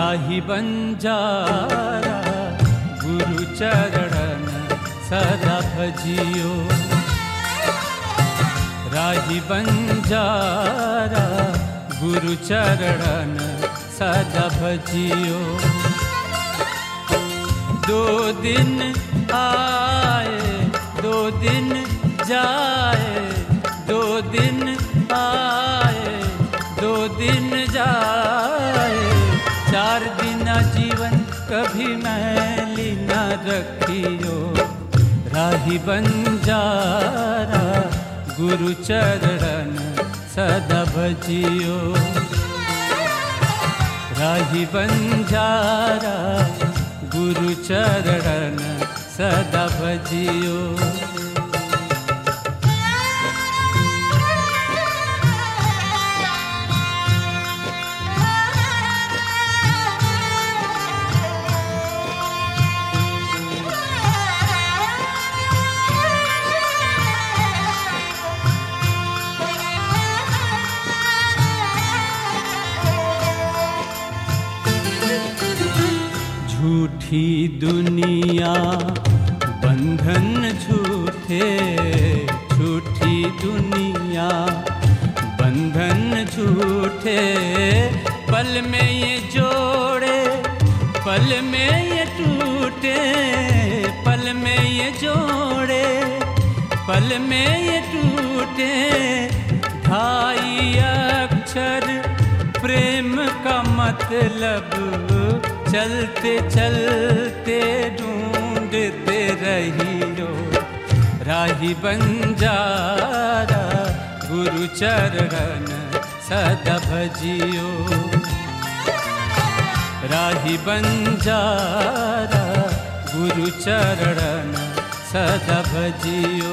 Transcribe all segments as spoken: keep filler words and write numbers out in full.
राही बंजारा गुरु चरण सदा भजियो। राही बंजारा गुरु चरण सदा भजियो। दो दिन आए दो दिन जाए, दो दिन आए दो दिन जाए, चार दिन जीवन कभी मैली न रखियो। राही बंजारा गुरु चरण सदा भजियो। राही बंजारा गुरु चरण सदा भजियो। झूठी दुनिया बंधन झूठे, झूठी दुनिया बंधन झूठे, पल में ये जोड़े पल में ये टूटे, पल में ये जोड़े पल में ये टूटे। ढाई अक्षर प्रेम का मतलब चलते चलते ढूंढते रहियो। राही बंजारा गुरु चरण सदा भजियो। राही बंजारा गुरु चरण सदा भजियो।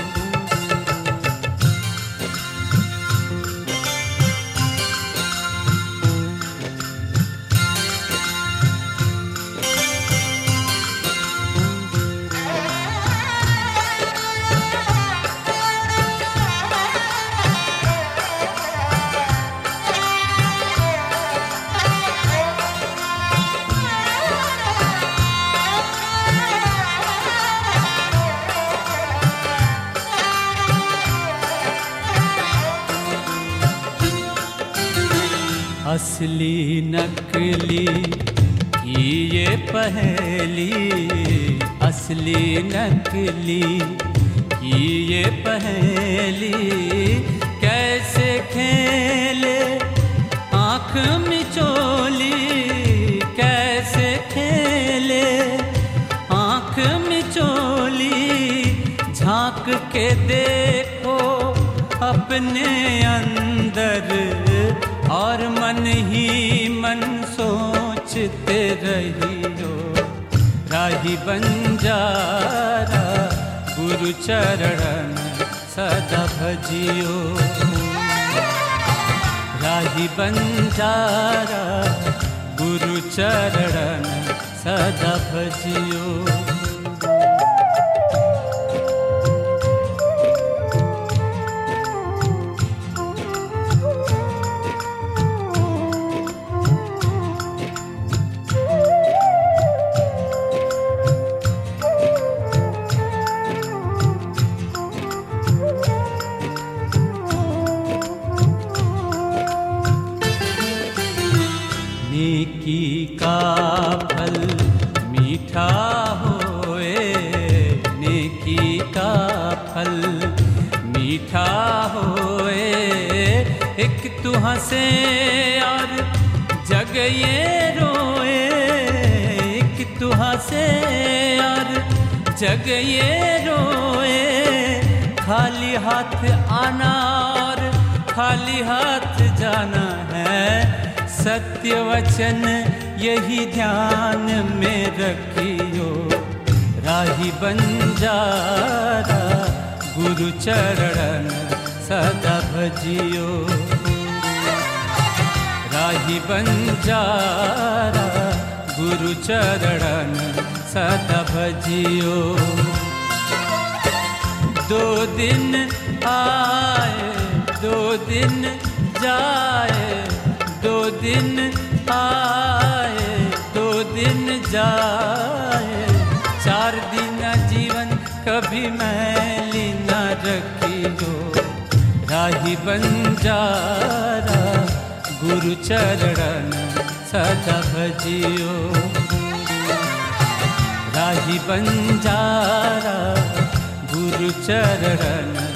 असली नकली की ये पहेली, असली नकली की ये पहेली, कैसे खेले आँख मिचोली, कैसे खेले आँख मिचोली। झांक के देखो अपने अंदर और मन ही मन सोचते रहियो। राही बंजारा गुरु चरण सदा भजियो। राही बंजारा गुरु चरण सदा भजियो। नेकी का फल मीठा होए, नेकी का फल मीठा होए। एक तू हंसे और जग ये रोए, एक तू हंसे और जग ये रोए। खाली हाथ आना और खाली हाथ जाना है, सत्य वचन यही ध्यान में रखियो। राही बंजारा गुरु चरण सदा भजियो। राही बंजारा गुरु चरण सदा भजियो। दो दिन आए दो दिन जाए, दो दिन आए दिन जाए, चार दिन जीवन कभी मैली न रखियो। राही बंजारा गुरु चरण सदा भजियो। राही बंजारा गुरु चरण